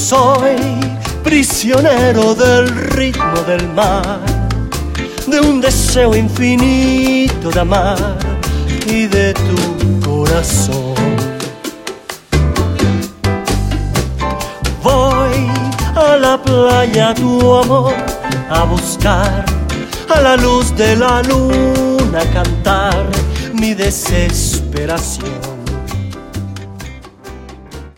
Soy prisionero del ritmo del mar, de un deseo infinito de amar y de tu corazón. Voy a la playa tu amor a buscar, a la luz de la luna cantar mi desesperación.